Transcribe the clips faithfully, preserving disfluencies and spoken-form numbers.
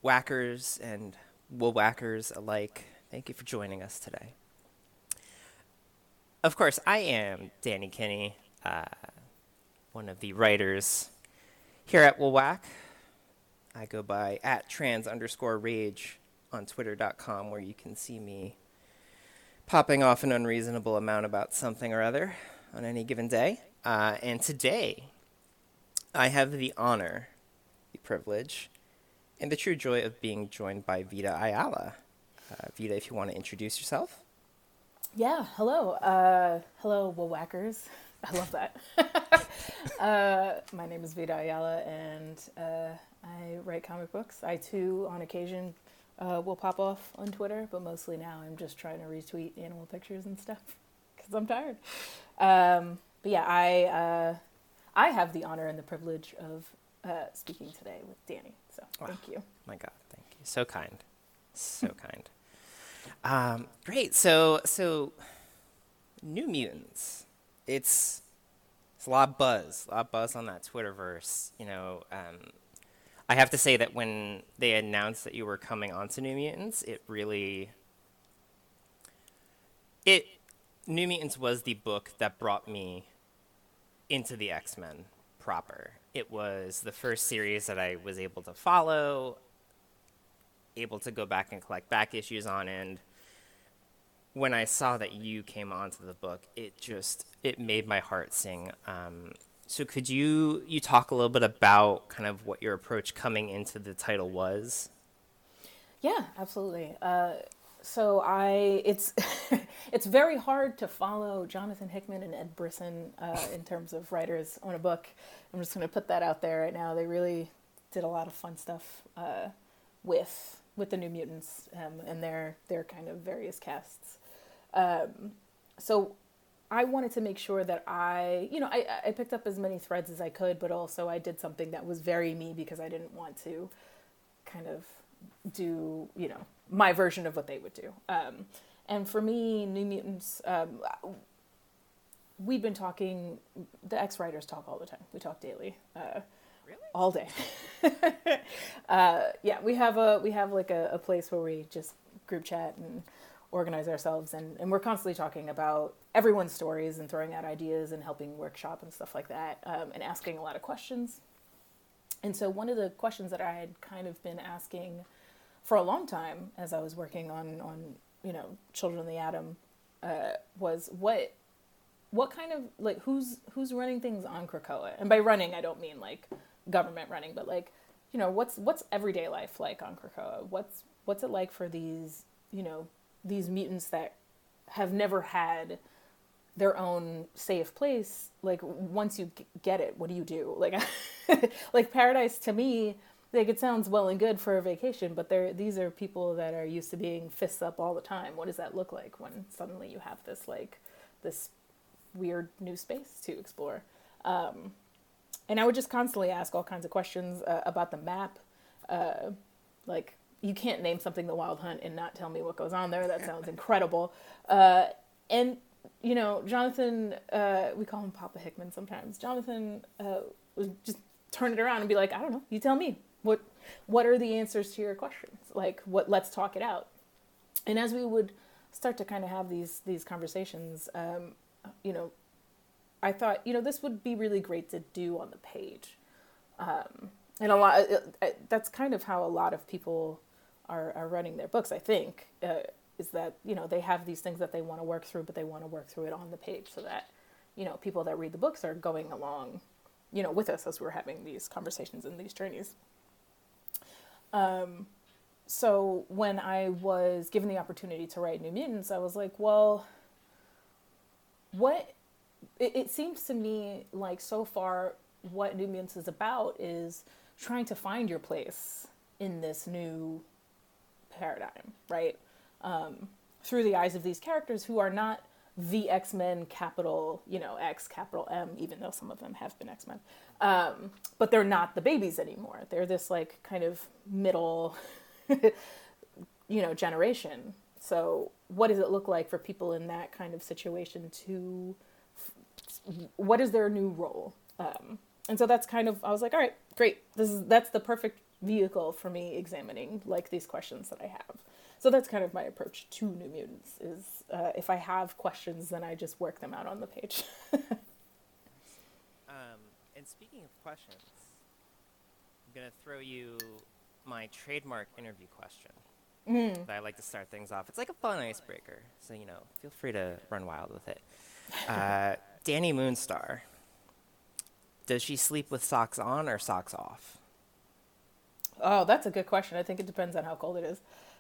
whackers and wool whackers alike. Thank you for joining us today. Of course, I am Danny Kinney, uh, one of the writers here at Woolwhack. I go by at trans underscore rage on twitter dot com, where you can see me popping off an unreasonable amount about something or other on any given day. Uh, and today, I have the honor, the privilege, and the true joy of being joined by Vida Ayala. Uh, Vida, if you want to introduce yourself. Yeah, hello. Uh, hello, Woolwhackers. I love that. uh, my name is Vida Ayala, and uh, I write comic books. I, too, on occasion, uh, will pop off on Twitter, but mostly now I'm just trying to retweet animal pictures and stuff, because I'm tired. Um, but yeah, I uh, I have the honor and the privilege of uh, speaking today with Danny, so Wow. Thank you. My God, thank you. So kind. So kind. Um, great. So, so New Mutants. It's it's a lot of buzz, a lot of buzz on that Twitterverse. You know, um, I have to say that when they announced that you were coming onto New Mutants, it really it New Mutants was the book that brought me into the X-Men proper. It was the first series that I was able to follow, able to go back and collect back issues on, and when I saw that you came onto the book, it just, it made my heart sing. Um, so could you, you talk a little bit about kind of what your approach coming into the title was? Yeah, absolutely. Uh, so I, it's it's very hard to follow Jonathan Hickman and Ed Brisson uh, in terms of writers on a book. I'm just going to put that out there right now. They really did a lot of fun stuff uh, with with the New Mutants um, and their their kind of various casts. Um, so I wanted to make sure that I, you know, I, I picked up as many threads as I could, but also I did something that was very me because I didn't want to kind of do, you know, my version of what they would do. Um, and for me, New Mutants, um, we've been talking, the X-writers talk all the time. We talk daily. Uh, Really? All day. uh, yeah, we have a we have like a, a place where we just group chat and organize ourselves, and, and we're constantly talking about everyone's stories and throwing out ideas and helping workshop and stuff like that, um, and asking a lot of questions. And so one of the questions that I had kind of been asking for a long time as I was working on, on you know, Children of the Atom, uh, was what what kind of, like, who's who's running things on Krakoa? And by running, I don't mean like government running, but like, you know, what's what's everyday life like on Krakoa? What's what's it like for these, you know, these mutants that have never had their own safe place? Like, once you get it, what do you do? Like, like Paradise to me, like, it sounds well and good for a vacation, but they're these are people that are used to being fists up all the time. What does that look like when suddenly you have this like this weird new space to explore? Um, and I would just constantly ask all kinds of questions uh, about the map. Uh, like, you can't name something the Wild Hunt and not tell me what goes on there. That sounds incredible. Uh, and, you know, Jonathan, uh, we call him Papa Hickman sometimes. Jonathan uh, would just turn it around and be like, I don't know, you tell me. What what are the answers to your questions? Like, what? Let's talk it out. And as we would start to kind of have these these conversations, um, you know, I thought, you know, this would be really great to do on the page. Um, and a lot, it, it, that's kind of how a lot of people are, are running their books, I think, uh, is that, you know, they have these things that they want to work through, but they want to work through it on the page so that, you know, people that read the books are going along, you know, with us as we're having these conversations and these journeys. Um, so when I was given the opportunity to write New Mutants, I was like, well, what, it, it seems to me like so far what New Mutants is about is trying to find your place in this new paradigm, right? Um, through the eyes of these characters who are not the X-Men capital, you know, X capital M, even though some of them have been X-Men. Um, but they're not the babies anymore. They're this like kind of middle, you know, generation. So what does it look like for people in that kind of situation to, what is their new role? Um, and so that's kind of, I was like, all right, great. This is, that's the perfect vehicle for me examining like these questions that I have. So that's kind of my approach to New Mutants is uh, if I have questions, then I just work them out on the page. um, and speaking of questions, I'm going to throw you my trademark interview question. Mm. I like to start things off. It's like a fun icebreaker, so, you know, feel free to run wild with it. Uh, Dani Moonstar, does she sleep with socks on or socks off? Oh, that's a good question. I think it depends on how cold it is.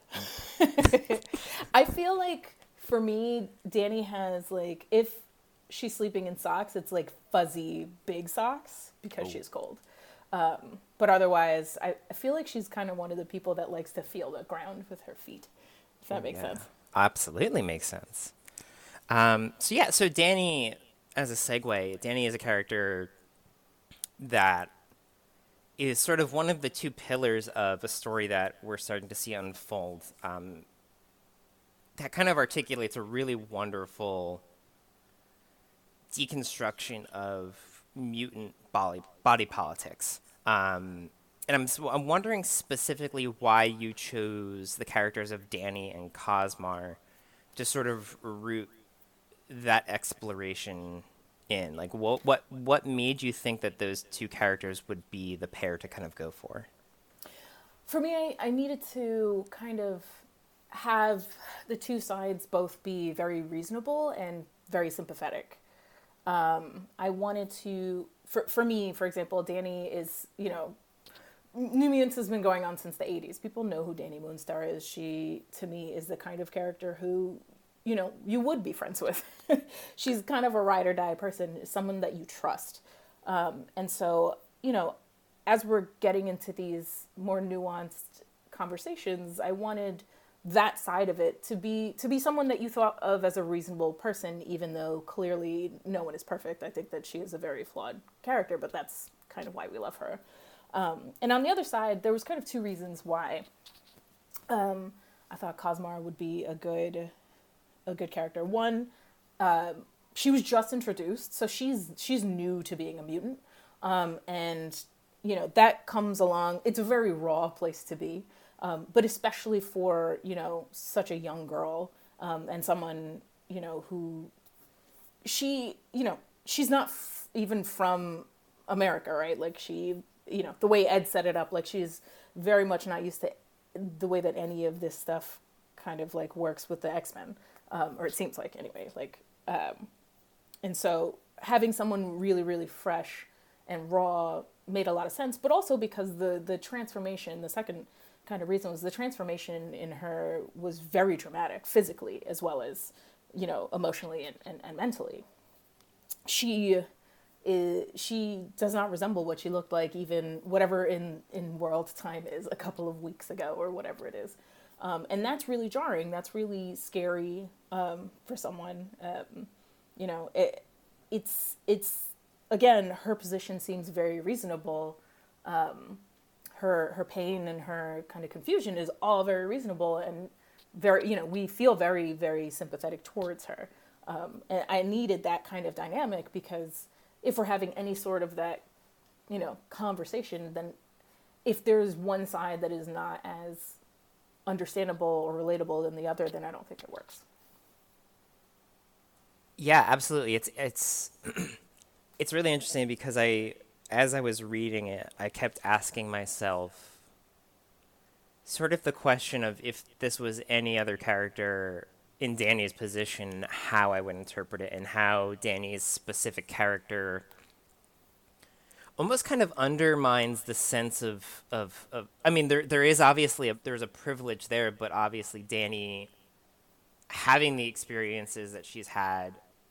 I feel like for me, Dani has like, if she's sleeping in socks, it's like fuzzy big socks because Oh. she's cold. Um, but otherwise, I, I feel like she's kind of one of the people that likes to feel the ground with her feet. If that Oh, makes yeah. sense. Absolutely makes sense. Um, so yeah, so Dani, as a segue, Dani is a character that is sort of one of the two pillars of a story that we're starting to see unfold. Um, that kind of articulates a really wonderful deconstruction of mutant body, body politics. Um, and I'm, s- I'm wondering specifically why you chose the characters of Dani and Cosmar to sort of root that exploration in. Like, what what what made you think that those two characters would be the pair to kind of go for? For me, I, I needed to kind of have the two sides both be very reasonable and very sympathetic. Um, I wanted to, for, for me, for example, Dani is, you know, New Mutants has been going on since the eighties. People know who Dani Moonstar is. She, to me, is the kind of character who, you know, you would be friends with. She's kind of a ride or die person, someone that you trust. Um, and so, you know, as we're getting into these more nuanced conversations, I wanted that side of it to be to be someone that you thought of as a reasonable person, even though clearly no one is perfect. I think that she is a very flawed character, but that's kind of why we love her. Um, and on the other side, there was kind of two reasons why um, I thought Cosmar would be a good a good character. One, um, she was just introduced, so she's she's new to being a mutant, um, and you know that comes along. It's a very raw place to be. Um, but especially for, you know, such a young girl um, and someone, you know, who she, you know, she's not f- even from America, right? Like she, you know, the way Ed set it up, like she's very much not used to the way that any of this stuff kind of like works with the X-Men, um, or it seems like anyway. Like, um, and so having someone really, really fresh and raw made a lot of sense, but also because the the transformation, the second kind of reason was the transformation in her was very dramatic physically as well as, you know, emotionally and, and, and mentally. She is, she does not resemble what she looked like even whatever in, in world time is a couple of weeks ago or whatever it is. Um, and that's really jarring. That's really scary um, for someone. Um, you know, it, it's, it's, again, her position seems very reasonable. Um, her her pain and her kind of confusion is all very reasonable and very, you know, we feel very, very sympathetic towards her. Um, and I needed that kind of dynamic because if we're having any sort of that, you know, conversation, then if there's one side that is not as understandable or relatable than the other, then I don't think it works. Yeah, absolutely. It's it's it's really interesting because I, as I was reading it, I kept asking myself sort of the question of if this was any other character in Dani's position, how I would interpret it and how Dani's specific character almost kind of undermines the sense of, of, of I mean, there there is obviously a, there's a privilege there, but obviously Dani having the experiences that she's had,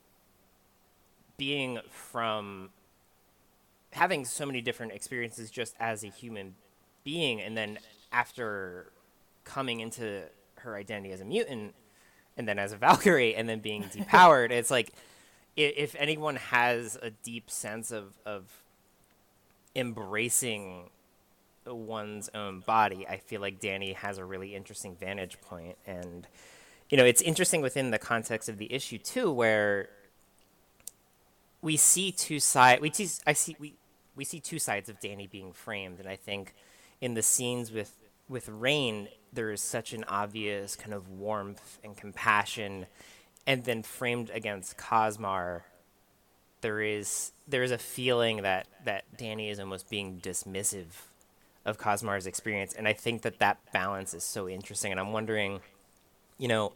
being from having so many different experiences just as a human being, and then after coming into her identity as a mutant, and then as a Valkyrie, and then being depowered, it's like i- if anyone has a deep sense of of embracing one's own body, I feel like Dani has a really interesting vantage point. And you know, it's interesting within the context of the issue too, where we see two sides. We see, I see we we see two sides of Dani being framed, and I think in the scenes with with Rain, there is such an obvious kind of warmth and compassion, and then framed against Cosmar, there is there is a feeling that that Danny is almost being dismissive of Cosmar's experience, and I think that that balance is so interesting. And I'm wondering, you know,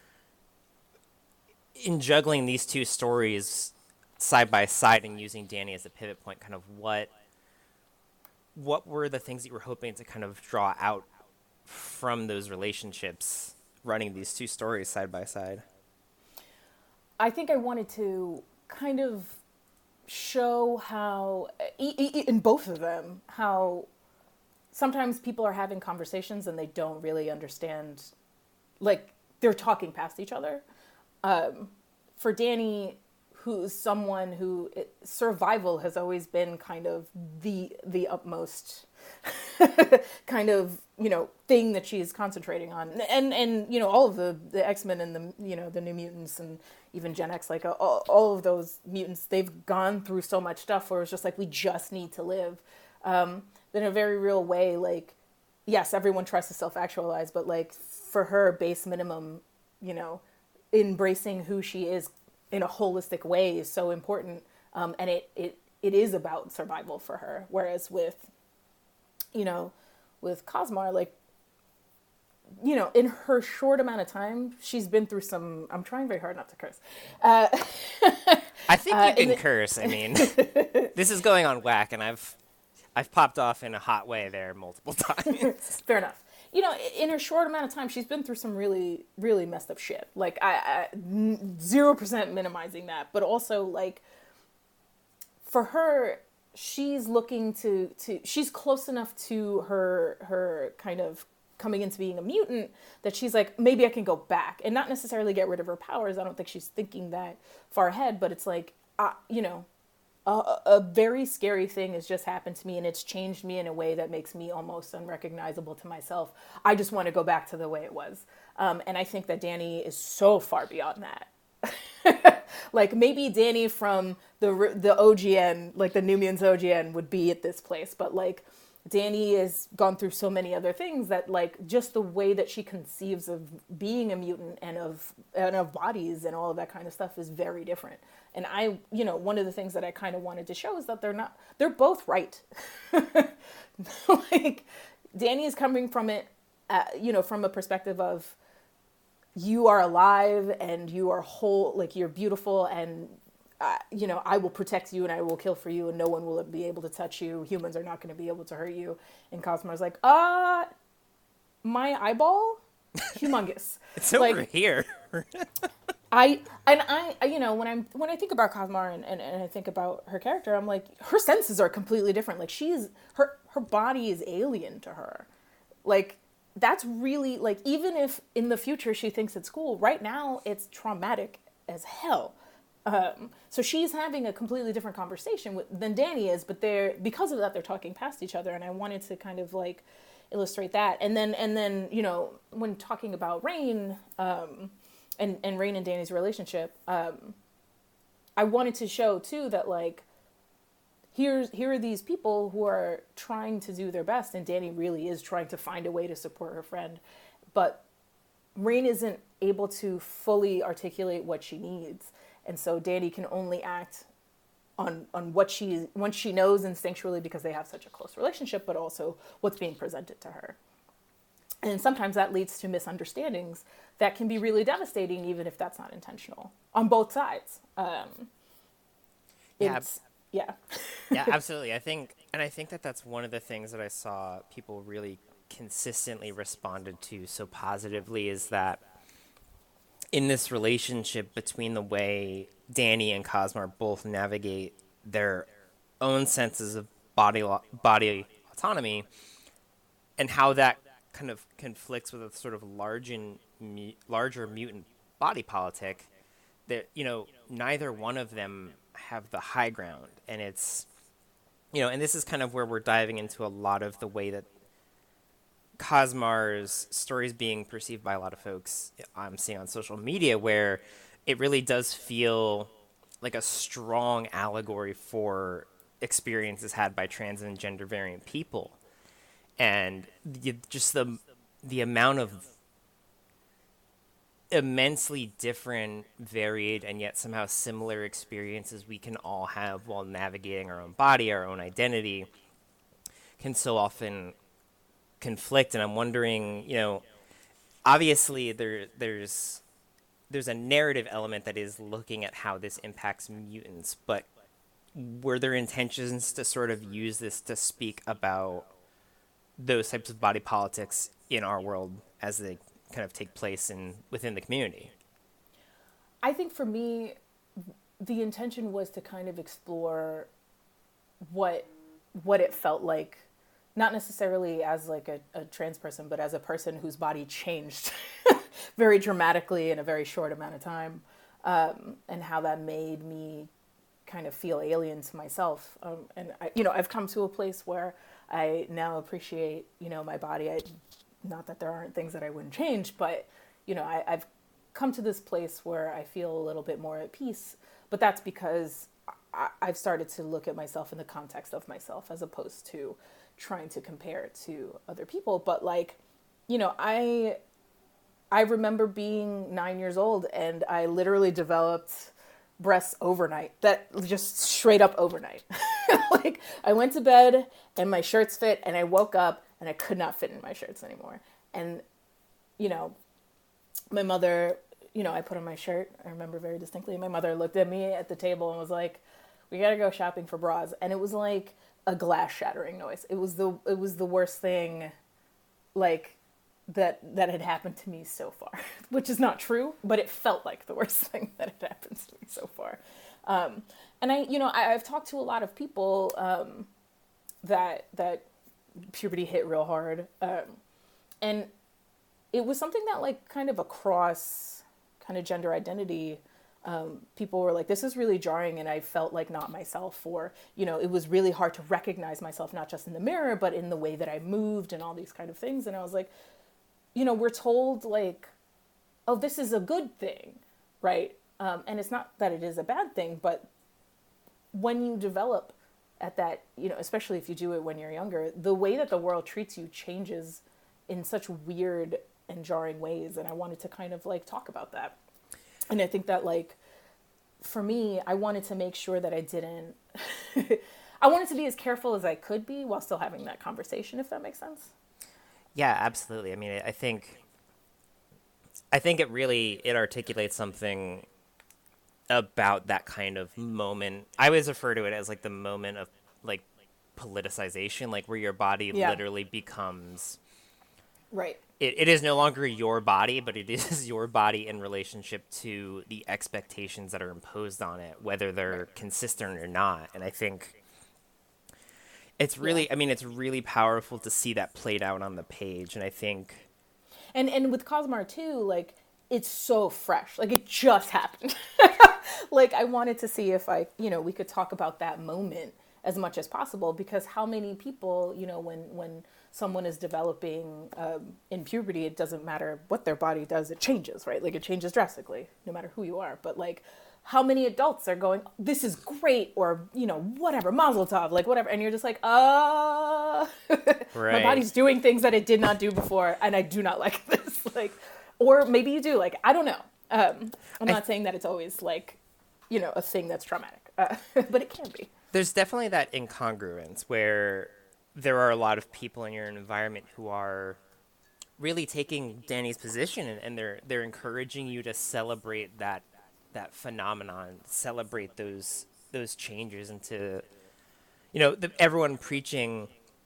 in juggling these two stories side by side and using Danny as a pivot point, kind of what what were the things that you were hoping to kind of draw out from those relationships running these two stories side by side? I think I wanted to kind of show how, e- e- in both of them, how sometimes people are having conversations and they don't really understand, like, they're talking past each other. Um, for Danny, who's someone who it, survival has always been kind of the the utmost kind of, you know, thing that she's concentrating on, and and you know, all of the the X-Men and the, you know, the New Mutants and even Gen X, like all, all of those mutants, they've gone through so much stuff where it's just like, we just need to live. Um, in a very real way, like, yes, everyone tries to self-actualize, but like for her, base minimum, you know, embracing who she is in a holistic way is so important. Um, and it, it, it is about survival for her. Whereas with, you know, with Cosmar, like, you know, in her short amount of time, she's been through some, I'm trying very hard not to curse. Uh, I think you uh, can the, curse. I mean, this is going on whack, and I've, I've popped off in a hot way there multiple times. Fair enough. You know, in her short amount of time, she's been through some really, really messed up shit. Like, I, I zero percent minimizing that, but also like, for her, she's looking to, to, she's close enough to her, her kind of coming into being a mutant that she's like, maybe I can go back and not necessarily get rid of her powers. I don't think she's thinking that far ahead, but it's like, uh, you know, a, a very scary thing has just happened to me, and it's changed me in a way that makes me almost unrecognizable to myself. I just want to go back to the way it was. Um, and I think that Danny is so far beyond that. Like, maybe Danny from the the O G N, like the New Mutants O G N, would be at this place. But like, Danny has gone through so many other things that, like, just the way that she conceives of being a mutant and of and of bodies and all of that kind of stuff is very different. And I, you know, one of the things that I kind of wanted to show is that they're not, they're both right. Like, Danny is coming from it, uh, you know, from a perspective of, you are alive and you are whole, like, you're beautiful, and uh, you know, I will protect you and I will kill for you and no one will be able to touch you. Humans are not going to be able to hurt you. And Cosmar's like, uh, my eyeball? Humongous. It's over like, here. I, and I, you know, when I'm, when I think about Cosmar and, and, and I think about her character, I'm like, her senses are completely different. Like, she's, her, her body is alien to her. Like, that's really, like, even if in the future she thinks it's cool, right now it's traumatic as hell. Um, so she's having a completely different conversation with, than Danny is, but they're, because of that, they're talking past each other. And I wanted to kind of like illustrate that. And then, and then, you know, when talking about Rain, um, and, and Rain and Danny's relationship, um, I wanted to show too that, like, here's, here are these people who are trying to do their best. And Danny really is trying to find a way to support her friend, but Rain isn't able to fully articulate what she needs. And so Danny can only act on on what she once she knows instinctually, because they have such a close relationship, but also what's being presented to her. And sometimes that leads to misunderstandings that can be really devastating, even if that's not intentional on both sides. Um, Yeah. it's, yeah. Yeah, absolutely. I think, and I think that that's one of the things that I saw people really consistently responded to so positively, is that in this relationship between the way Danny and Cosmar both navigate their own senses of body lo- body autonomy, and how that kind of conflicts with a sort of large and mu- larger mutant body politic, that, you know, neither one of them have the high ground. And it's, you know, and this is kind of where we're diving into a lot of the way that Cosmar's story is being perceived by a lot of folks I'm seeing on social media, where it really does feel like a strong allegory for experiences had by trans and gender variant people. and the, just the the amount of immensely different, varied, and yet somehow similar experiences we can all have while navigating our own body, our own identity, can so often conflict. And I'm wondering, you know, obviously there there's there's a narrative element that is looking at how this impacts mutants, but were there intentions to sort of use this to speak about those types of body politics in our world as they kind of take place in within the community? I think for me, the intention was to kind of explore what what it felt like, not necessarily as like a, a trans person, but as a person whose body changed very dramatically in a very short amount of time, um, and how that made me kind of feel alien to myself. Um, and I, you know, I've come to a place where I now appreciate, you know, my body. I, not that there aren't things that I wouldn't change, but you know, I, I've come to this place where I feel a little bit more at peace. But that's because I, I've started to look at myself in the context of myself, as opposed to trying to compare it to other people. But like, you know, I I remember being nine years old and I literally developed breasts overnight. That just straight up overnight. Like I went to bed and my shirts fit, and I woke up and I could not fit in my shirts anymore. And, you know, my mother, you know, I put on my shirt. I remember very distinctly. My mother looked at me at the table and was like, "We gotta go shopping for bras." And it was like a glass shattering noise. It was the it was the worst thing, like that that had happened to me so far, which is not true, but it felt like the worst thing that had happened to me so far. Um, and I, you know, I, I've talked to a lot of people um, that that puberty hit real hard, um, and it was something that like kind of across kind of gender identity. Um, people were like, this is really jarring, and I felt like not myself, or, you know, it was really hard to recognize myself, not just in the mirror, but in the way that I moved and all these kind of things. And I was like, you know, we're told like, oh, this is a good thing, right? Um, and it's not that it is a bad thing, but when you develop at that, you know, especially if you do it when you're younger, the way that the world treats you changes in such weird and jarring ways. And I wanted to kind of like talk about that. And I think that, like, for me, I wanted to make sure that I didn't, I wanted to be as careful as I could be while still having that conversation, if that makes sense. Yeah, absolutely. I mean, I think, I think it really, it articulates something about that kind of moment. I always refer to it as like the moment of like politicization, like where your body Yeah. literally becomes, Right. It, it is no longer your body, but it is your body in relationship to the expectations that are imposed on it, whether they're consistent or not. And I think it's really, Yeah. I mean, it's really powerful to see that played out on the page. And I think, And and with Cosmar too, like, it's so fresh. Like, it just happened. Like, I wanted to see if I, you know, we could talk about that moment as much as possible, because how many people, you know, when when someone is developing um, in puberty, it doesn't matter what their body does, it changes, right? Like, it changes drastically, no matter who you are. But like, how many adults are going, this is great, or, you know, whatever, Mazel Tov, like whatever, and you're just like, uh, right. my body's doing things that it did not do before, and I do not like this. Like, or maybe you do, like, I don't know. Um, I'm not I, saying that it's always like, you know, a thing that's traumatic, uh, but it can be. There's definitely that incongruence where there are a lot of people in your environment who are really taking Danny's position, and, and they're they're encouraging you to celebrate that that phenomenon, celebrate those those changes, and to, you know, the, everyone preaching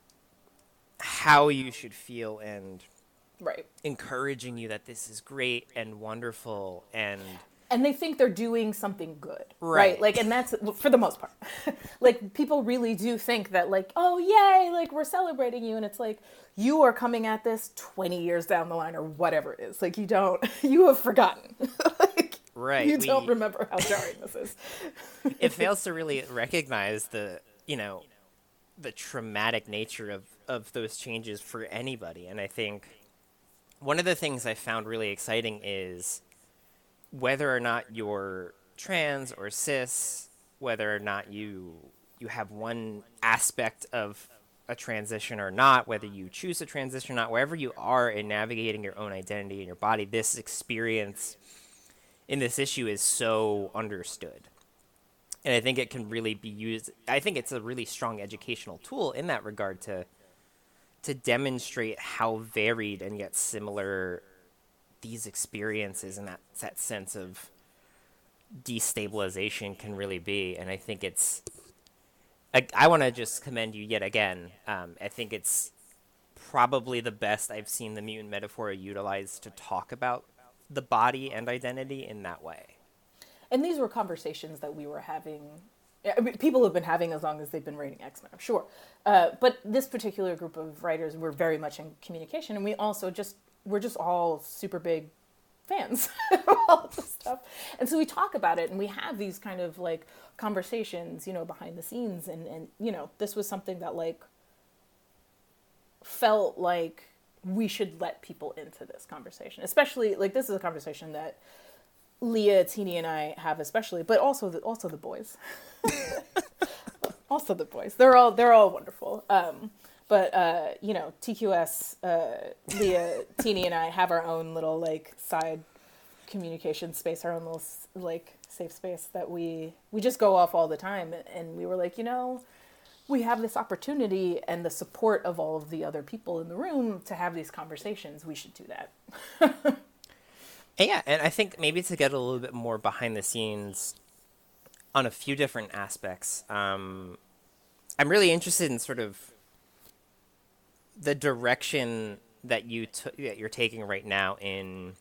how you should feel and right, encouraging you that this is great and wonderful, and and they think they're doing something good, right? right? Like, and that's for the most part. Like, people really do think that, like, oh, yay, like, we're celebrating you. And it's like, you are coming at this twenty years down the line or whatever it is. Like, you don't, you have forgotten. Like, right. You we, don't remember how jarring this is. It fails to really recognize the, you know, the traumatic nature of, of those changes for anybody. And I think one of the things I found really exciting is whether or not you're trans or cis, whether or not you you have one aspect of a transition or not, whether you choose a transition or not, wherever you are in navigating your own identity in your body, this experience in this issue is so understood. And I think it can really be used. I think it's a really strong educational tool in that regard to to demonstrate how varied and yet similar these experiences and that, that sense of destabilization can really be. And I think it's, I, I want to just commend you yet again. Um, I think it's probably the best I've seen the mutant metaphor utilized to talk about the body and identity in that way. And these were conversations that we were having, I mean, people have been having as long as they've been writing X-Men, I'm sure. Uh, but this particular group of writers were very much in communication, and we also just, we're just all super big fans of all this stuff. And so we talk about it, and we have these kind of like conversations, you know, behind the scenes, and, and you know, this was something that like felt like we should let people into this conversation. Especially, like, this is a conversation that Leah, Teeny, and I have especially, but also the, also the boys. Also the boys. They're all they're all wonderful. Um, but uh, you know, T Q S, uh, Leah, Teeny, and I have our own little like side communication space, our own little like safe space that we we just go off all the time. And we were like, you know, we have this opportunity and the support of all of the other people in the room to have these conversations. We should do that. Yeah, and I think maybe to get a little bit more behind the scenes on a few different aspects, um, I'm really interested in sort of the direction that you t- that you're taking right now in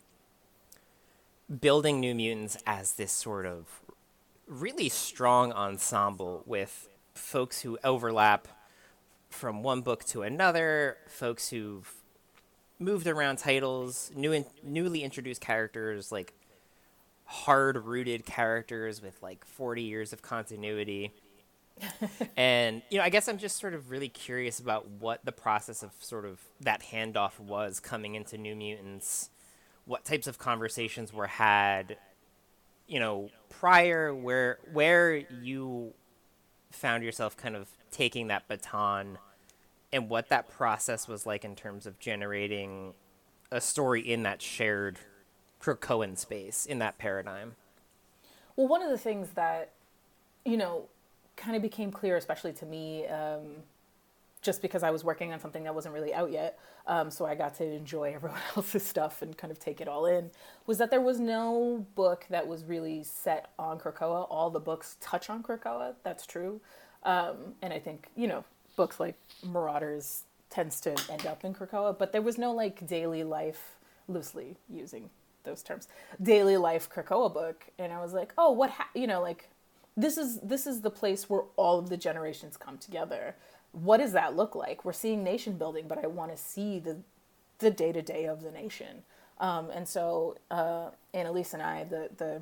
building New Mutants as this sort of really strong ensemble with folks who overlap from one book to another, folks who've moved around titles, new in, newly introduced characters, like hard-rooted characters with like forty years of continuity. And, you know, I guess I'm just sort of really curious about what the process of sort of that handoff was coming into New Mutants, what types of conversations were had, you know, prior, where where you found yourself kind of taking that baton, and what that process was like in terms of generating a story in that shared Krakoan space, in that paradigm. Well, one of the things that, you know, kind of became clear, especially to me, um, just because I was working on something that wasn't really out yet, um, so I got to enjoy everyone else's stuff and kind of take it all in, was that there was no book that was really set on Krakoa. All the books touch on Krakoa, that's true. Um, and I think, you know, books like Marauders tends to end up in Krakoa, but there was no like daily life, loosely using those terms, daily life Krakoa book. And I was like, oh, what, ha-? you know, like this is, this is the place where all of the generations come together. What does that look like? We're seeing nation building, but I want to see the, the day-to-day of the nation. Um, and so, uh, Annalise and I, the, the,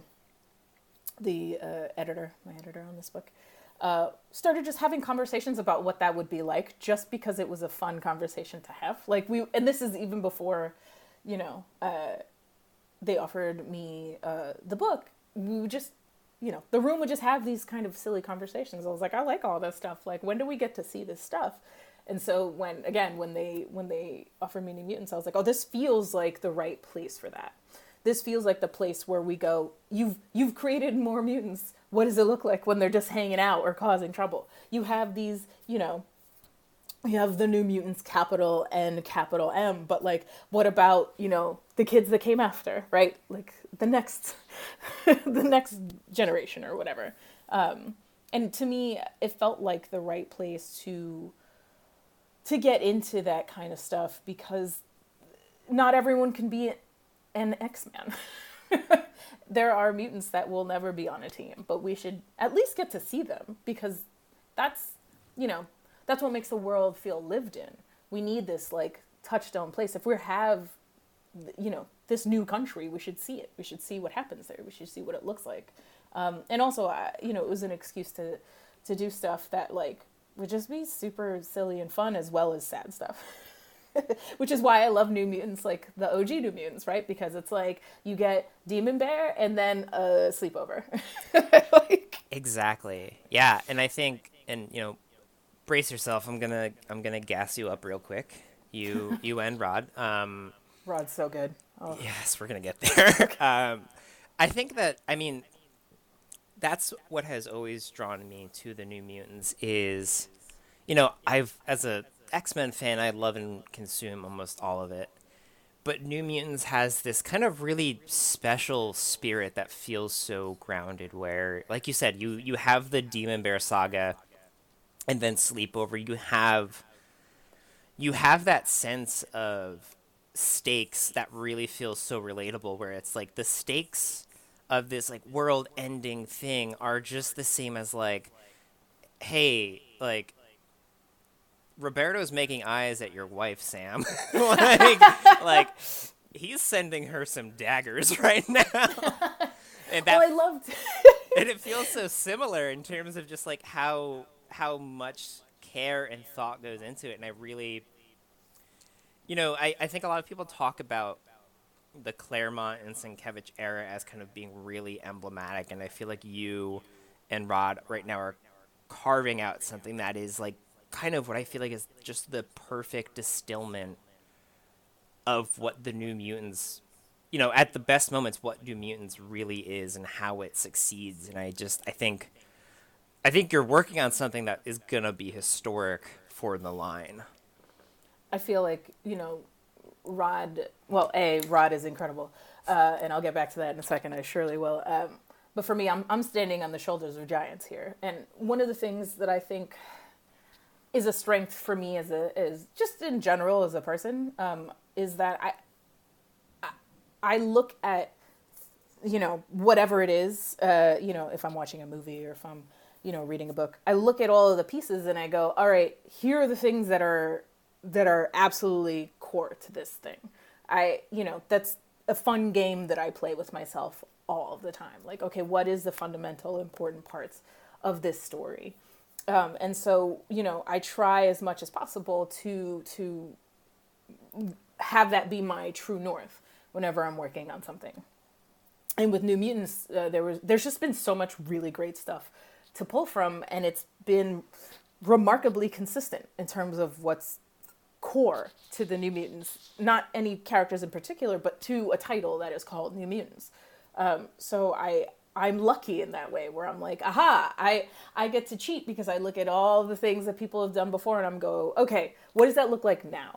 the, uh, editor, my editor on this book, Uh, started just having conversations about what that would be like, just because it was a fun conversation to have. Like we, and this is even before, you know, uh, they offered me uh, the book. We would just, you know, the room would just have these kind of silly conversations. I was like, I like all this stuff. Like, when do we get to see this stuff? And so when, again, when they when they offered me New Mutants, I was like, oh, this feels like the right place for that. This feels like the place where we go, you've you've created more mutants. What does it look like when they're just hanging out or causing trouble? You have these, you know, you have the New Mutants, capital N, capital M, but like, what about, you know, the kids that came after, right? Like the next, the next generation or whatever. Um, and to me, it felt like the right place to, to get into that kind of stuff, because not everyone can be an X-Man. There are mutants that will never be on a team, but we should at least get to see them, because that's, you know, that's what makes the world feel lived in. We need this like touchstone place. If we have, you know, this new country, we should see it. We should see what happens there. We should see what it looks like. Um, and also, uh, you know, it was an excuse to, to do stuff that like would just be super silly and fun, as well as sad stuff. Which is why I love New Mutants, like the O G New Mutants, right? Because it's like you get Demon Bear and then a sleepover. Like... Exactly. Yeah, and I think, and you know, brace yourself. I'm gonna I'm gonna gas you up real quick. You you and Rod. Um, Rod's so good. Oh. Yes, we're gonna get there. um, I think that I mean, that's what has always drawn me to the New Mutants. Is, you know, I've as a X-Men fan, I love and consume almost all of it. But New Mutants has this kind of really special spirit that feels so grounded. Where, like you said, you you have the Demon Bear saga, and then Sleepover. You have you have that sense of stakes that really feels so relatable. Where it's like the stakes of this like world-ending thing are just the same as like, hey, like, Roberto's making eyes at your wife, Sam. like, like, he's sending her some daggers right now. And that, well, I loved and it feels so similar in terms of just like how how much care and thought goes into it. And I really, you know, I, I think a lot of people talk about the Claremont and Sienkiewicz era as kind of being really emblematic. And I feel like you and Rod right now are carving out something that is like kind of what I feel like is just the perfect distillment of what the New Mutants, you know, at the best moments, what New Mutants really is and how it succeeds. And I just, I think, I think you're working on something that is going to be historic for the line. I feel like, you know, Rod, well, A, Rod is incredible. Uh, and I'll get back to that in a second. I surely will. Um, but for me, I'm, I'm standing on the shoulders of giants here. And one of the things that I think is a strength for me as a, is just in general as a person, um, is that I, I, I look at, you know, whatever it is, uh, you know, if I'm watching a movie or if I'm, you know, reading a book, I look at all of the pieces and I go, all right, here are the things that are, that are absolutely core to this thing. I, you know, that's a fun game that I play with myself all the time. Like, okay, what is the fundamental important parts of this story? Um, and so, you know, I try as much as possible to to have that be my true north whenever I'm working on something. And with New Mutants, uh, there was there's just been so much really great stuff to pull from, and it's been remarkably consistent in terms of what's core to the New Mutants. Not any characters in particular, but to a title that is called New Mutants. Um, so I. I'm lucky in that way where I'm like, aha, I, I get to cheat because I look at all the things that people have done before and I'm go, okay, what does that look like now?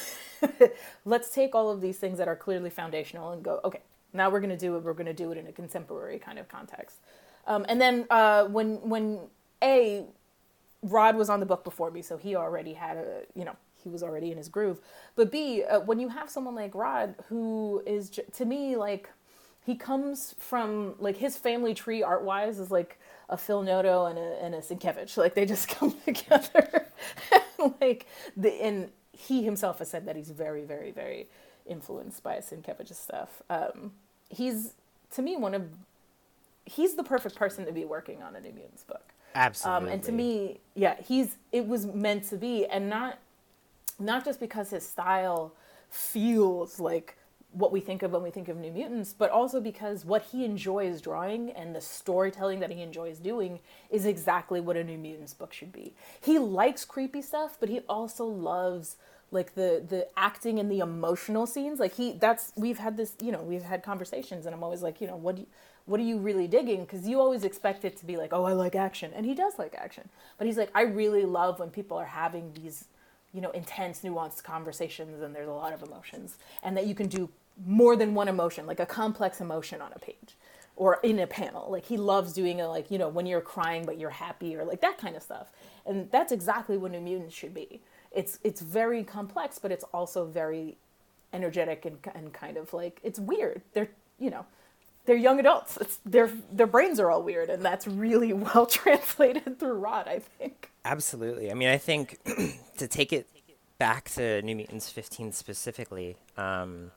Let's take all of these things that are clearly foundational and go, okay, now we're going to do it. We're going to do it in a contemporary kind of context. Um, and then uh, when, when A, Rod was on the book before me, so he already had a, you know, he was already in his groove. But B, uh, when you have someone like Rod who is, j- to me, like, he comes from, like, his family tree art-wise is like a Phil Noto and a, and a Sienkiewicz. Like, they just come together. like, the, and he himself has said that he's very, very, very influenced by Sienkiewicz's stuff. Um, he's, to me, one of, he's the perfect person to be working on a New Mutants book. Absolutely. Um, and to me, yeah, he's, it was meant to be. And not, not just because his style feels like what we think of when we think of New Mutants, but also because what he enjoys drawing and the storytelling that he enjoys doing is exactly what a New Mutants book should be. He likes creepy stuff, but he also loves like the the acting and the emotional scenes. Like he, that's, we've had this, you know, we've had conversations and I'm always like, you know, what do you, what are you really digging? Because you always expect it to be like, oh, I like action. And he does like action. But he's like, I really love when people are having these, you know, intense, nuanced conversations and there's a lot of emotions, and that you can do more than one emotion, like a complex emotion on a page or in a panel. Like he loves doing it, like, you know, when you're crying but you're happy or like that kind of stuff. And that's exactly what New Mutants should be. It's it's very complex, but it's also very energetic and and kind of like, it's weird. They're, you know, they're young adults. It's their their brains are all weird, and that's really well translated through Rod, I think. Absolutely. I mean, I think to take it back to New Mutants fifteen specifically, um,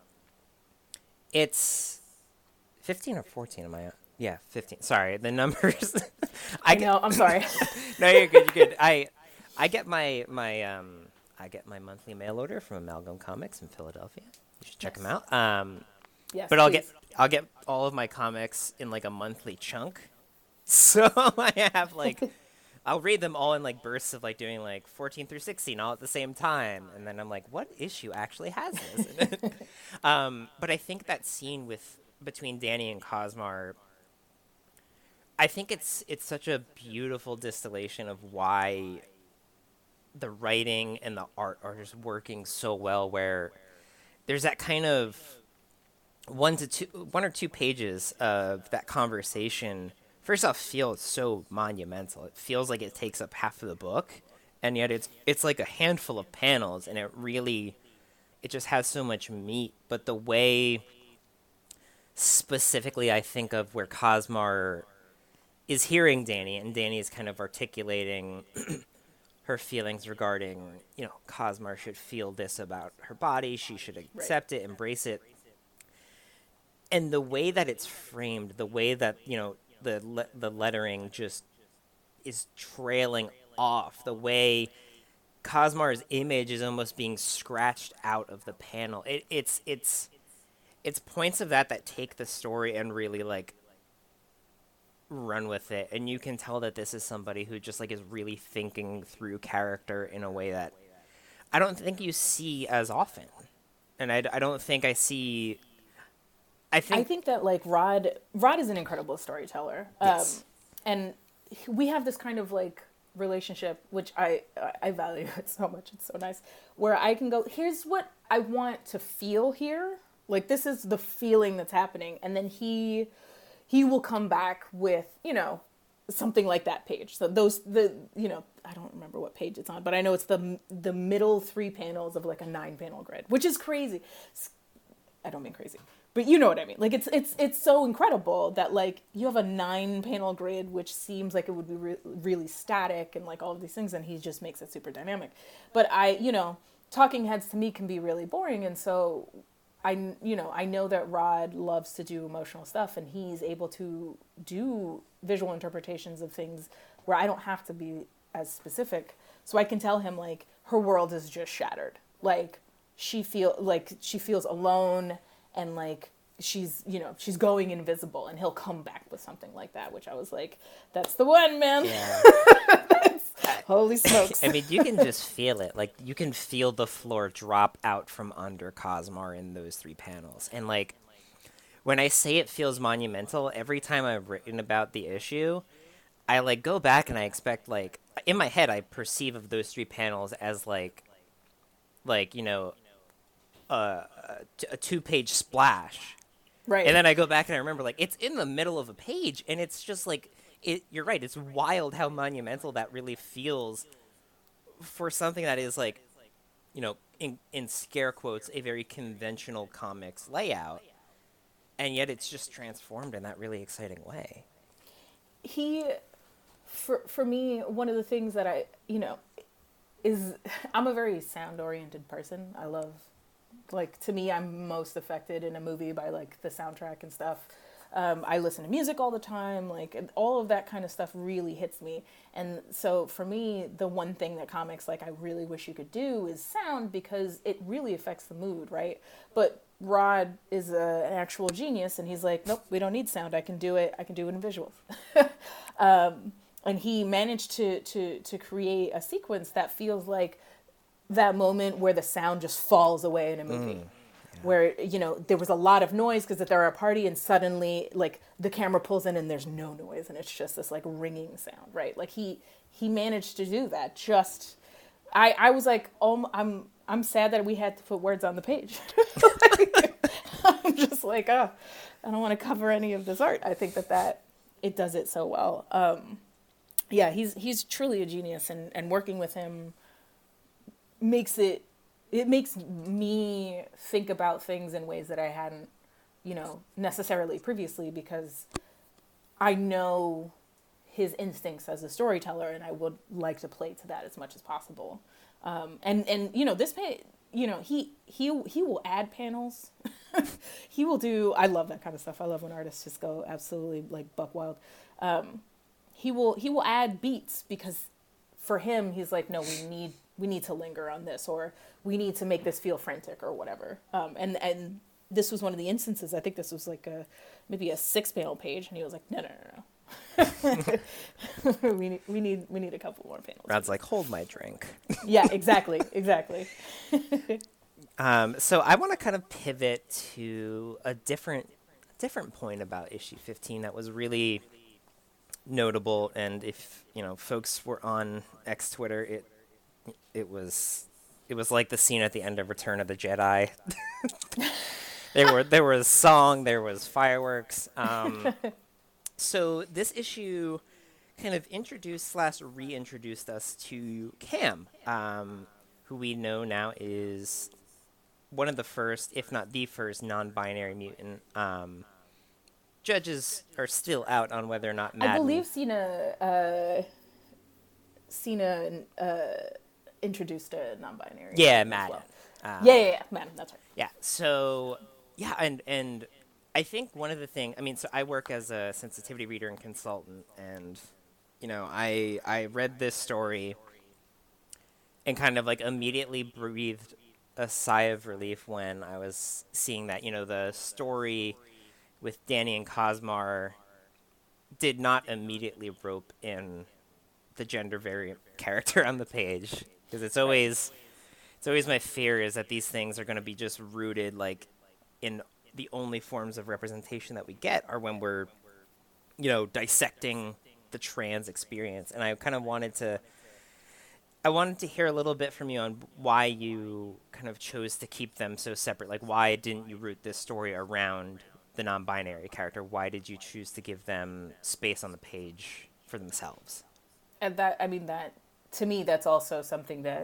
it's fifteen or fourteen. Am I? Yeah, fifteen. Sorry, the numbers. I, I know. Get, I'm sorry. No, you're good. You're good. I I get my my um I get my monthly mail order from Amalgam Comics in Philadelphia. You should check yes. them out. Um, yes, but I'll please. get I'll get all of my comics in like a monthly chunk. So I have like I'll read them all in like bursts of like doing like fourteen through sixteen all at the same time, and then I'm like, what issue actually has this? um, but I think that scene with between Danny and Cosmar, I think it's it's such a beautiful distillation of why the writing and the art are just working so well. Where there's that kind of one to two, one or two pages of that conversation. First off, feels so monumental. It feels like it takes up half of the book, and yet it's it's like a handful of panels, and it really, it just has so much meat. But the way, specifically, I think of where Cosmar is hearing Danny, and Danny is kind of articulating her feelings regarding, you know, Cosmar should feel this about her body. She should accept right. it, embrace it. And the way that it's framed, the way that, you know, the le- the lettering just is trailing off, the way Cosmar's image is almost being scratched out of the panel. It, it's it's it's points of that that take the story and really like run with it, and you can tell that this is somebody who just like is really thinking through character in a way that I don't think you see as often, and I, I don't think I see. I think I think that like Rod Rod is an incredible storyteller. Yes. Um, and we have this kind of like relationship, which I I value it so much. It's so nice, where I can go, here's what I want to feel here. Like this is the feeling that's happening, and then he he will come back with, you know, something like that page. So those the you know I don't remember what page it's on, but I know it's the the middle three panels of like a nine panel grid, which is crazy. I don't mean crazy. But you know what I mean. Like it's it's it's so incredible that like you have a nine panel grid, which seems like it would be re- really static and like all of these things, and he just makes it super dynamic. But I, you know, talking heads to me can be really boring, and so I, you know, I know that Rod loves to do emotional stuff, and he's able to do visual interpretations of things where I don't have to be as specific. So I can tell him like her world is just shattered. Like she feel like she feels alone. And like she's, you know, she's going invisible, and he'll come back with something like that, which I was like, that's the one, man. Yeah. Holy smokes. I mean, you can just feel it. Like you can feel the floor drop out from under Cosmar in those three panels. And like when I say it feels monumental, every time I've written about the issue, I like go back and I expect like in my head I perceive of those three panels as like like, you know, Uh, a two-page splash, right? And then I go back and I remember, like, it's in the middle of a page, and it's just like, it. You're right. It's wild how monumental that really feels for something that is like, you know, in in scare quotes, a very conventional comics layout, and yet it's just transformed in that really exciting way. He, for for me, one of the things that I, you know, is I'm a very sound-oriented person. I love. Like, to me, I'm most affected in a movie by, like, the soundtrack and stuff. Um, I listen to music all the time. Like, and all of that kind of stuff really hits me. And so, for me, the one thing that comics, like, I really wish you could do is sound, because it really affects the mood, right? But Rod is a, an actual genius, and he's like, nope, we don't need sound. I can do it. I can do it in visuals. um, and he managed to, to, to create a sequence that feels like that moment where the sound just falls away in a movie, mm, yeah. where, you know, there was a lot of noise because they're at a party, and suddenly like the camera pulls in and there's no noise, and it's just this like ringing sound, right? Like he, he managed to do that. Just, I, I was like, oh, I'm, I'm sad that we had to put words on the page. Like, I'm just like, oh, I don't want to cover any of this art. I think that that it does it so well. Um, yeah, he's, he's truly a genius, and, and working with him makes it, it makes me think about things in ways that I hadn't, you know, necessarily previously, because I know his instincts as a storyteller, and I would like to play to that as much as possible. Um, and, and, you know, this, pa- you know, he, he, he will add panels. He will do, I love that kind of stuff. I love when artists just go absolutely like buck wild. Um, he will, he will add beats, because for him, he's like, no, we need, we need to linger on this, or we need to make this feel frantic or whatever. Um, and, and this was one of the instances, I think this was like a, maybe a six panel page. And he was like, no, no, no, we need we need we need a couple more panels. Rod's like, hold my drink. Yeah, exactly, exactly. Um, so I want to kind of pivot to a different different point about issue fifteen that was really notable, and if you know folks were on X Twitter, it it was it was like the scene at the end of Return of the Jedi. there were there was song, there was fireworks. Um, so this issue kind of introduced slash reintroduced us to Cam, um, who we know now is one of the first, if not the first, non-binary mutant. Um, judges are still out on whether or not Madden... I believe Cena, uh, Cena uh, introduced a non-binary. Yeah, Madden. Well. Um, yeah, yeah, yeah, Madden, that's right. Yeah, so, yeah, and, and I think one of the things... I mean, so I work as a sensitivity reader and consultant, and, you know, I I read this story and kind of, like, immediately breathed a sigh of relief when I was seeing that, you know, the story with Danny and Cosmar did not immediately rope in the gender variant character on the page, because it's always it's always my fear is that these things are going to be just rooted like in the only forms of representation that we get are when we're, you know, dissecting the trans experience. And I kind of wanted to I wanted to hear a little bit from you on why you kind of chose to keep them so separate. Like, why didn't you root this story around the non-binary character? Why did you choose to give them space on the page for themselves? And that, I mean, that, to me, that's also something that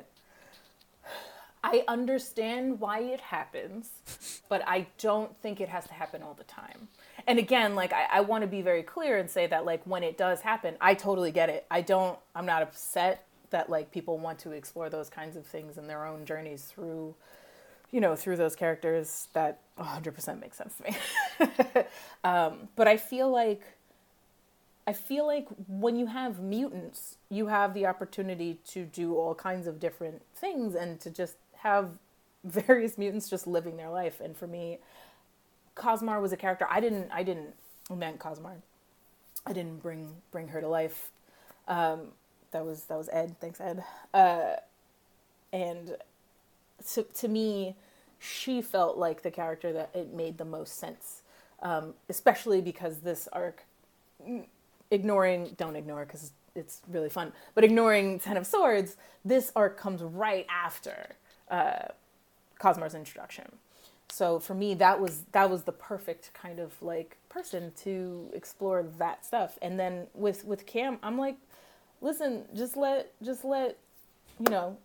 I understand why it happens, but I don't think it has to happen all the time. And again, like, I, I want to be very clear and say that, like, when it does happen, I totally get it. I don't, I'm not upset that like people want to explore those kinds of things in their own journeys through, you know, through those characters. That one hundred percent makes sense to me. um, but I feel like, I feel like when you have mutants, you have the opportunity to do all kinds of different things and to just have various mutants just living their life. And for me, Cosmar was a character I didn't, I didn't invent Cosmar. I didn't bring bring her to life. Um, That was that was Ed. Thanks, Ed. Uh, and to to me, she felt like the character that it made the most sense, um, especially because this arc, ignoring don't ignore because it's really fun, but ignoring Ten of Swords, this arc comes right after uh, Cosmar's introduction. So for me, that was that was the perfect kind of like person to explore that stuff. And then with with Cam, I'm like, listen, just let, just let, you know,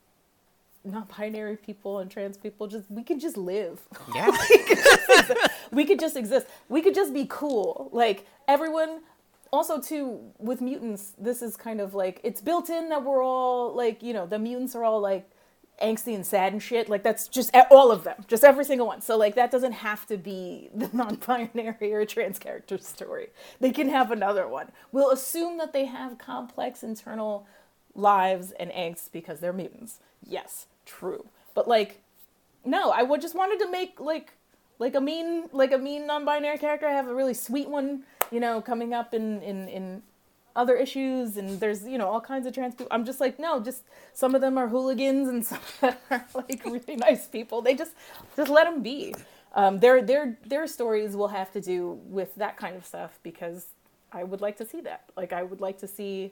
non-binary people and trans people just, we could just live. Yeah. we, could just, we could just exist. We could just be cool. Like, everyone, also, too, with mutants, this is kind of like, it's built in that we're all, like, you know, the mutants are all, like, angsty and sad and shit. Like, that's just all of them. Just every single one. So, like, that doesn't have to be the non-binary or trans character story. They can have another one. We'll assume that they have complex internal lives and angst because they're mutants. Yes, true. But, like, no, I would just wanted to make, like, like a mean, like a mean non-binary character. I have a really sweet one, you know, coming up in, in, in other issues, and there's, you know, all kinds of trans people. I'm just like, no, just some of them are hooligans and some of them are like really nice people. They just just let them be. Um, their their their stories will have to do with that kind of stuff, because I would like to see that. Like, I would like to see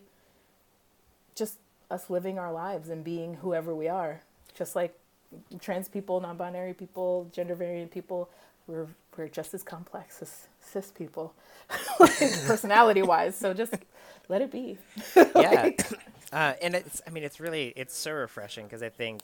just us living our lives and being whoever we are, just like trans people, non-binary people, gender variant people. We're we're just as complex as cis people, like, personality-wise. So just let it be. Yeah, uh, and it's. I mean, it's really it's so refreshing, because I think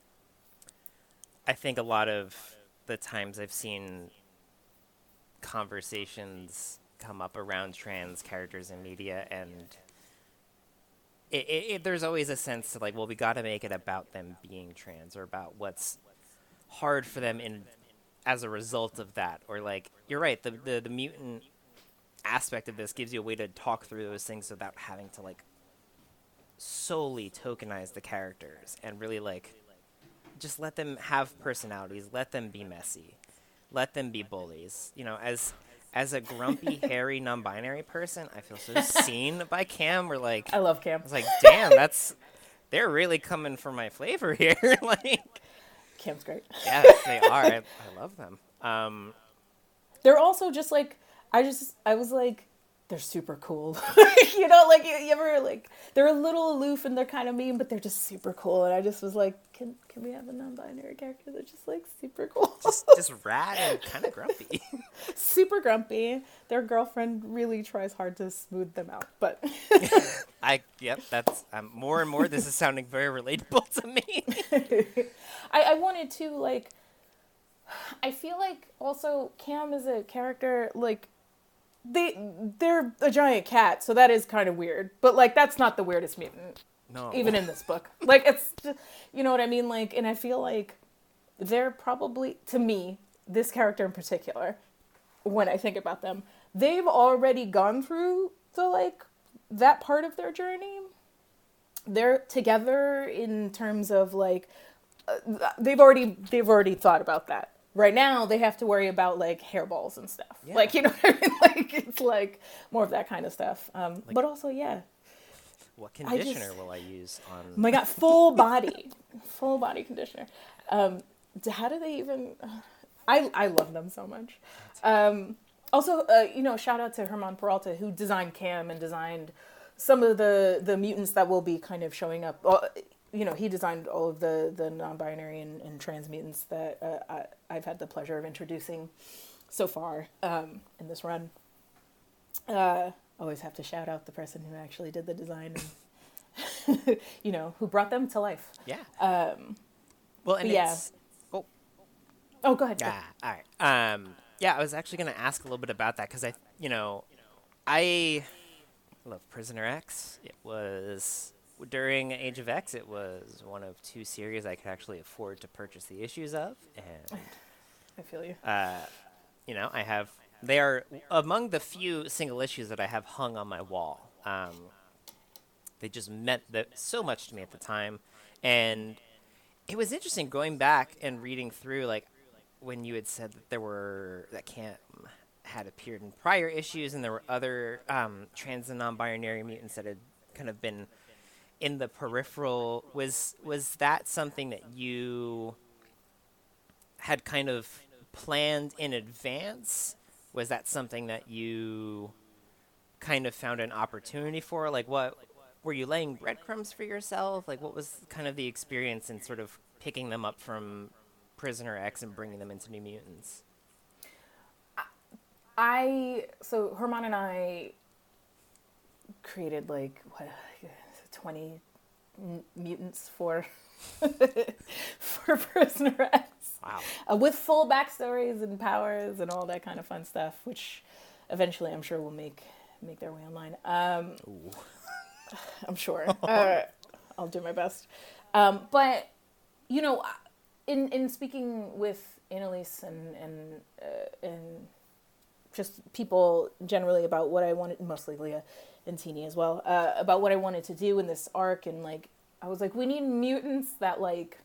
I think a lot of the times I've seen conversations come up around trans characters in media, and it, it, it, there's always a sense to like, well, we got to make it about them being trans, or about what's hard for them in as a result of that. Or like, you're right, the, the the mutant aspect of this gives you a way to talk through those things without having to like solely tokenize the characters, and really like just let them have personalities, let them be messy, let them be bullies. You know, as as a grumpy, hairy, non-binary person, I feel so seen by Cam. We're like, I love Cam. I was like, damn, that's they're really coming for my flavor here. Like, Cam's great. yeah, they are. I, I love them. Um, They're also just like, I just, I was like, they're super cool. You know, like you, you ever like, they're a little aloof and they're kind of mean, but they're just super cool. And I just was like, can can we have a non-binary character that's just like super cool? just just rad and kind of grumpy. Super grumpy. Their girlfriend really tries hard to smooth them out, but I yep, that's um, more and more. This is sounding very relatable to me. I, I wanted to like. I feel like also Cam is a character like they they're a giant cat, so that is kind of weird. But like that's not the weirdest mutant, No, even in this book. Like it's, just, you know what I mean. Like, and I feel like they're probably to me this character in particular. When I think about them, they've already gone through the like that part of their journey. They're together in terms of like uh, they've already they've already thought about that. Right now, they have to worry about like hairballs and stuff. Yeah. Like, you know what I mean? Like it's like more of that kind of stuff. Um, Like- but also, yeah. what conditioner just- will I use on? Oh my God, full body, full body conditioner. Um, d- how do they even? I I love them so much. Um, also, uh, you know, shout out to Herman Peralta who designed Cam and designed some of the the mutants that will be kind of showing up. Well, you know, he designed all of the the non-binary and, and trans mutants that uh, I, I've had the pleasure of introducing so far um, in this run. Uh, always have to shout out the person who actually did the design and you know, who brought them to life. Yeah. Um, Well, and but yeah. it's oh oh, go ahead. go. ah, all right. Um, yeah, I was actually going to ask a little bit about that because I, you know, I love Prisoner X. It was during Age of X. It was one of two series I could actually afford to purchase the issues of, and I feel you. uh, you know, I have. They are among the few single issues that I have hung on my wall. Um, they just meant that so much to me at the time, and it was interesting going back and reading through, like when you had said that there were that Cam had appeared in prior issues, and there were other um, trans and non-binary mutants that had kind of been in the peripheral. Was was that something that you had kind of planned in advance? Was that something that you kind of found an opportunity for? Like, what were you laying breadcrumbs for yourself? Like, what was kind of the experience in sort of picking them up from Prisoner X and bringing them into New Mutants? I so Herman and I created like what twenty m- mutants for for Prisoner X. Wow. Uh, with full backstories and powers and all that kind of fun stuff, which eventually I'm sure will make make their way online. Um, Ooh. I'm sure. Uh, I'll do my best. Um, but you know, in in speaking with Annalise and and uh, and just people generally about what I wanted, mostly Leah and Teeny as well, uh, about what I wanted to do in this arc, and like I was like, we need mutants that like.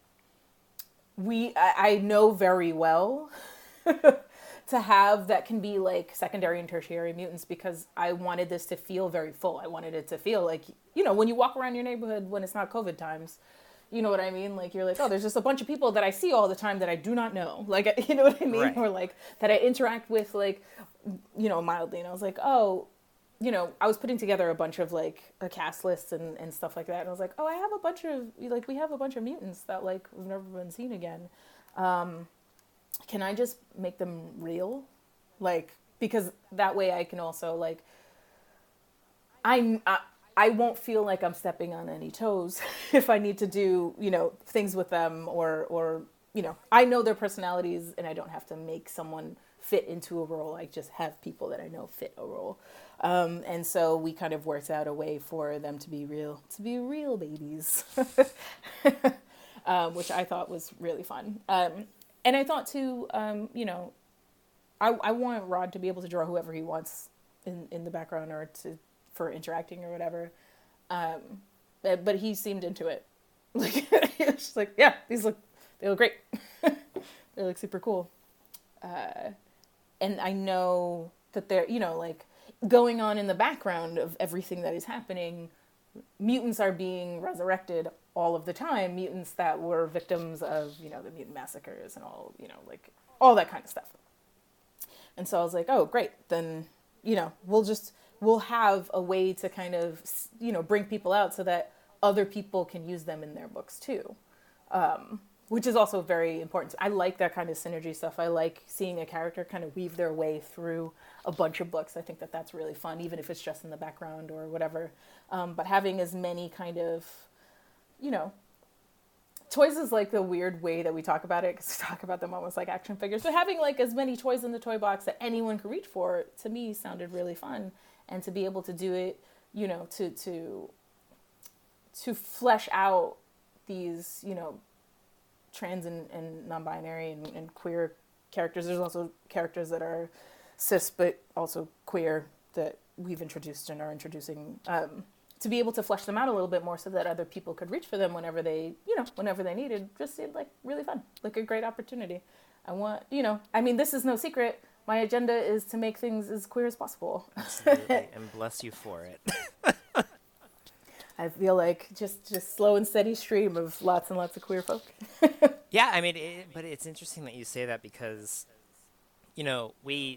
We I, I know very well to have that can be like secondary and tertiary mutants because I wanted this to feel very full. I wanted it to feel like, you know, when you walk around your neighborhood when it's not COVID times, you know what I mean? Like you're like, oh, there's just a bunch of people that I see all the time that I do not know. Like, you know what I mean? Right. Or like that I interact with like, you know, mildly. And I was like, oh, you know, I was putting together a bunch of like a cast list and, and stuff like that. And I was like, oh, I have a bunch of, like, we have a bunch of mutants that like we've never been seen again. Um, can I just make them real? Like, because that way I can also like, I'm, I, I won't feel like I'm stepping on any toes if I need to do, you know, things with them or, or, you know, I know their personalities and I don't have to make someone fit into a role. I just have people that I know fit a role. Um, and so we kind of worked out a way for them to be real, to be real babies, um, which I thought was really fun. Um, and I thought too, um, you know, I, I want Rod to be able to draw whoever he wants in, in the background or to, for interacting or whatever. Um, but, but he seemed into it. Like, he was just like, yeah, these look, they look great. They look super cool. Uh, and I know that they're, you know, like going on in the background of everything that is happening. Mutants are being resurrected all of the time. Mutants that were victims of, you know, the mutant massacres and all, you know, like all that kind of stuff. And so I was like, oh, great. Then, you know, we'll just, we'll have a way to kind of, you know, bring people out so that other people can use them in their books too. Um, which is also very important. I like that kind of synergy stuff. I like seeing a character kind of weave their way through a bunch of books. I think that that's really fun, even if it's just in the background or whatever. Um, but having as many kind of, you know, toys is like the weird way that we talk about it, because we talk about them almost like action figures. But having like as many toys in the toy box that anyone could reach for, to me, sounded really fun. And to be able to do it, you know, to to to flesh out these, you know, trans and, and non-binary and, and queer characters. There's also characters that are cis but also queer that we've introduced and are introducing, um, to be able to flesh them out a little bit more so that other people could reach for them whenever they, you know, whenever they needed. Just seemed like really fun, like a great opportunity. I want, you know, I mean, this is no secret. My agenda is to make things as queer as possible. Absolutely, and bless you for it. I feel like just, just slow and steady stream of lots and lots of queer folk. Yeah, I mean, it, but it's interesting that you say that because, you know, we,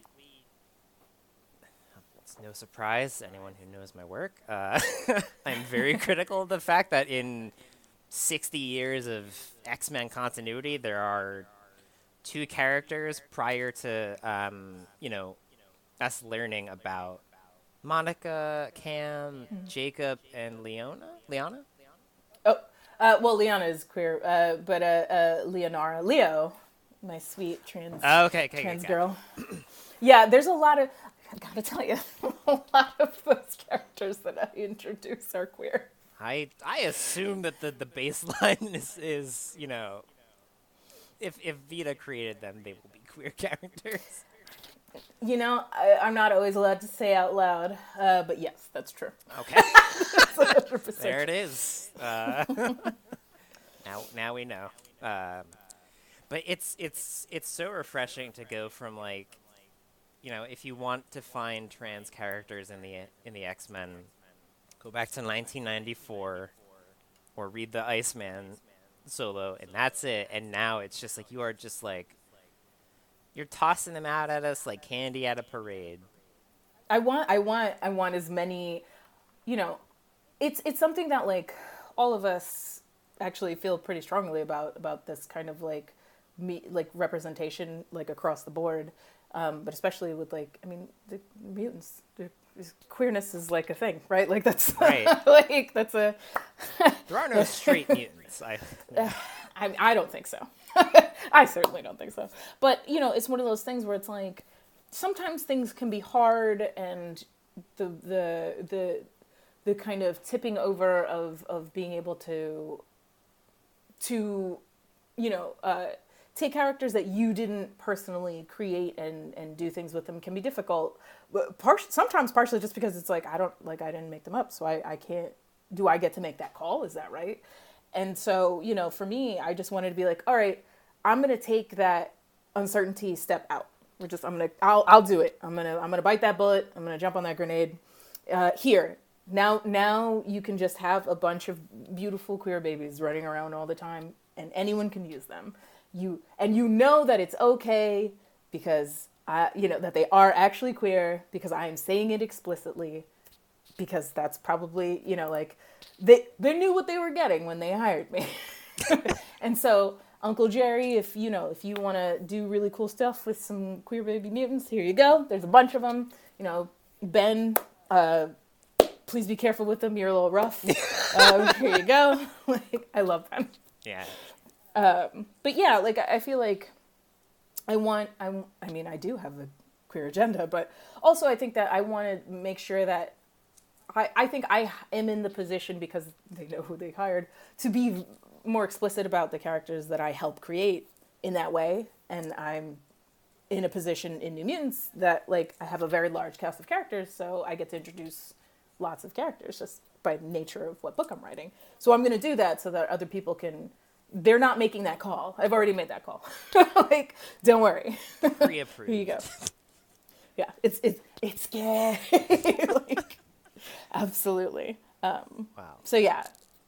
it's no surprise to anyone who knows my work, uh, I'm very critical of the fact that in sixty years of X-Men continuity, there are two characters prior to, um, you know, us learning about Monica, Cam, mm-hmm. Jacob, and Leona? Leona? Oh, uh, well, Leona is queer, uh, but uh, uh, Leonara, Leo, my sweet trans, oh, okay, okay, trans okay, girl. Yeah, there's a lot of, I gotta tell you, a lot of those characters that I introduce are queer. I I assume that the, the baseline is, is, you know, if if Vita created them, they will be queer characters. You know, I, I'm not always allowed to say out loud, uh, but yes, that's true. Okay. That's one hundred percent there it is. Uh, now, now we know. Um, but it's it's it's so refreshing to go from like, you know, if you want to find trans characters in the in the X-Men, go back to nineteen ninety-four, or read the Iceman solo, and that's it. And now it's just like you are just like. You're tossing them out at us like candy at a parade. I want, I want, I want as many, you know, it's it's something that like all of us actually feel pretty strongly about about this kind of like me like representation like across the board, um, but especially with like I mean the mutants, the, queerness is like a thing, right? Like that's right. like that's a. There are no straight mutants. I. Uh, I I don't think so. I certainly don't think so. But, you know, it's one of those things where it's like, sometimes things can be hard and the the the the kind of tipping over of, of being able to, to you know, uh, take characters that you didn't personally create and, and do things with them can be difficult. Par- sometimes partially just because it's like, I don't, like, I didn't make them up, so I, I can't, do I get to make that call? Is that right? And so, you know, for me, I just wanted to be like, all right, I'm going to take that uncertainty step out. We're just, I'm going to, I'll, I'll do it. I'm going to, I'm going to bite that bullet. I'm going to jump on that grenade. Uh, here, now, now you can just have a bunch of beautiful queer babies running around all the time and anyone can use them. You, and you know that it's okay because I, you know, that they are actually queer because I am saying it explicitly because that's probably, you know, like they, they knew what they were getting when they hired me. And so, Uncle Jerry, if you know, if you want to do really cool stuff with some queer baby mutants, here you go. There's a bunch of them. You know, Ben, uh, please be careful with them. You're a little rough. uh, here you go. Like, I love Ben. Yeah. Um, but yeah, like I feel like I want. I. I mean, I do have a queer agenda, but also I think that I want to make sure that I. I think I am in the position because they know who they hired to be more explicit about the characters that I help create in that way. And I'm in a position in New Mutants that like I have a very large cast of characters. So I get to introduce lots of characters just by nature of what book I'm writing. So I'm going to do that so that other people can, they're not making that call. I've already made that call. Like, don't worry. Pre-approved. Here you go. yeah, it's it's it's scary. Like, absolutely. Um, Wow. so yeah,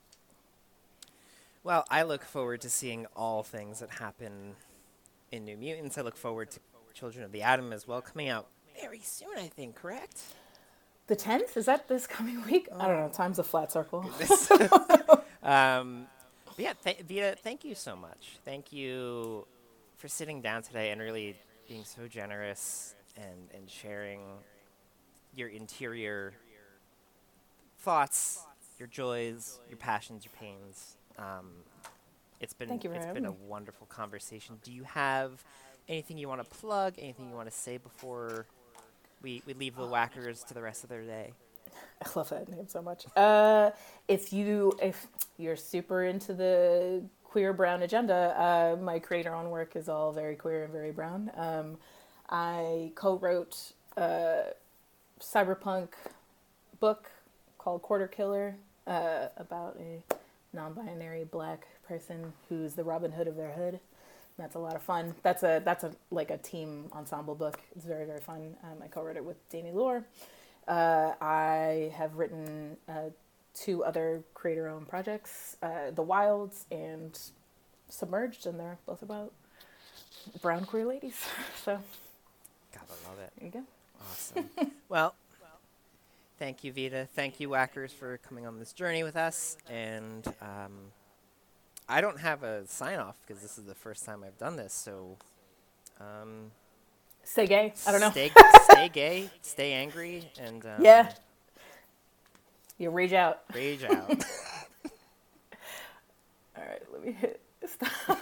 Well, I look forward to seeing all things that happen in New Mutants. I look forward to Children of the Atom as well, coming out very soon, I think, correct? the tenth, is that this coming week? I don't know. Time's a flat circle. This- um, but yeah, th- Vita, thank you so much. Thank you for sitting down today and really being so generous and, and sharing your interior thoughts, your joys, your passions, your pains. Um, it's been Thank you for it's having been a me. wonderful conversation. Do you have anything you want to plug? Anything you want to say before we we leave the whackers to the rest of their day? I love that name so much. Uh, if you if you're super into the queer brown agenda, uh, my creator own work is all very queer and very brown. Um, I co-wrote a cyberpunk book called Quarter Killer uh, about a non-binary black person who's the Robin Hood of their hood. That's a lot of fun. That's a that's a like a team ensemble book. It's very very fun. Um, I co-wrote it with Danny Lore. Uh, I have written uh, two other creator-owned projects, uh, The Wilds and Submerged, and they're both about brown queer ladies. So Gotta love it. there you go. Awesome. Well, thank you, Vita. Thank you, Whackers, for coming on this journey with us. And um, I don't have a sign off because this is the first time I've done this. So um, Stay gay. I don't know. Stay, stay gay, stay angry, and um, Yeah. You rage out. rage out. All right, let me hit stop.